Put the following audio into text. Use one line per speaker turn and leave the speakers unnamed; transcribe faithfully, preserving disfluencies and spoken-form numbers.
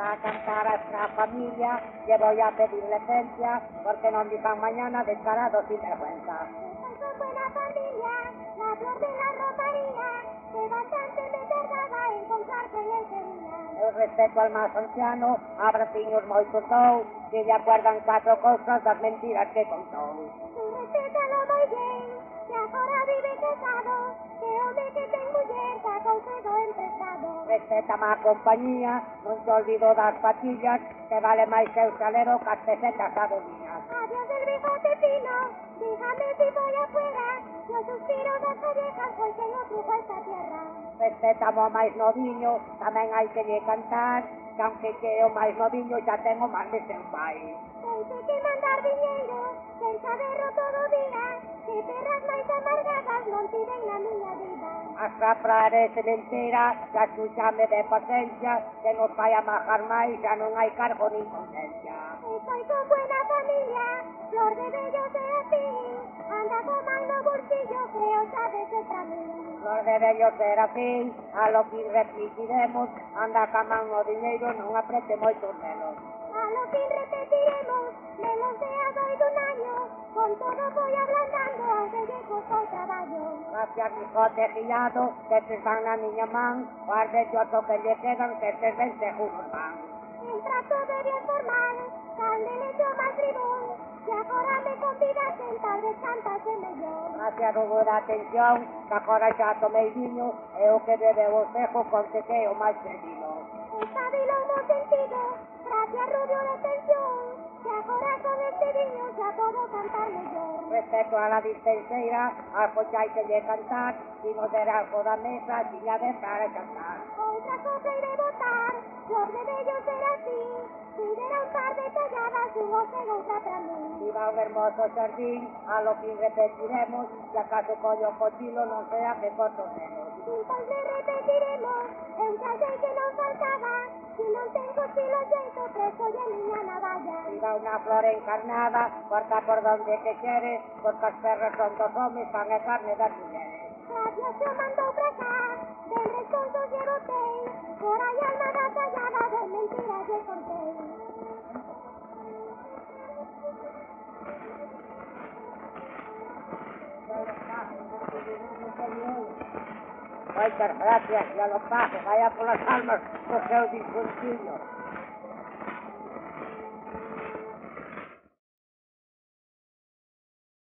a cantar a esta familia que voy a pedir licencia porque nos digan mañana descarados sin vergüenza.
Soy buena familia, la flor de la romaría, que bastante me tardaba encontrarte en el Sevilla.
El respeto al más anciano, abraciños moi contou, que lle acuerdan cuatro cosas das mentiras que contou.
Tú respétalo moi bien, que agora vive casado, que home que ten muller, que aconsejo emprestado.
Respétame a compañía, non te olvido das patillas, que vale máis que o salero que as pesetas adonías.
Adiós del bigote fino, dígame si voy afuera, yo suspiro das collejas, pois que no truco esta tierra.
Respétame o máis noviño, tamén hai que lle cantar, que aunque que o máis noviño xa ten o máis de seu pai.
Pense que mandar diñeiro, sen saberlo todo día, que perras máis amargadas non tiven na miña vida.
As raprares mentira, xa escuchame de paciencia, que nos vai a majar máis, xa non hai cargo nin conciencia.
Estoy con buena familia, flor de bello serafín, anda con mal no bolsillo, creo sabes el camino.
Flor de bello serafín, a lo que repetiremos, anda ca man no diñeiro, non aprete moitos melos.
A lo que repetiremos, menos de a doy dun año, con todo voy ablandando, aunque lle costó traballo.
Gracias, bigote guiado, que te van na miña man, guarde yo to que lle quedan, que estes ben seguros van.
El trato de bien formal, tal de lecho más tribún, que agora me convidas en tal vez cantase mellor.
Gracias por vosa atención, que agora xa tomei viño, e o que bebe vos dejo con que que o máis pedido.
Estabilo hemos sentido, gracias rubio de pensión, que agora con este viño xa podo cantar mellor.
Respecto a la dispenseira, a cochai que lle cantar, si nos der algo da mesa, tiña de para cantar.
Outra cosa iré botar, flor de bello será así, si dera un par de talladas, un oce outra pra mí.
Viva un hermoso xardín, a lo que repetiremos, si acaso collo cochilo non sea que corto menos.
Pois le repetiremos, eu xa sei que non faltaba, si non ten cochilo xeito, preso lle a miña navalla.
Viva unha flor encarnada, corta por donde que quere, porque as perras son dos homes, pan e carne das mulleres.
Gracias se o mandou pra cá, ben responso lle botei, por aí alma da tallada, de mentiras lle contei.
Moitas gracias, e a lo paso, vaya polas almas do seu difuntillo.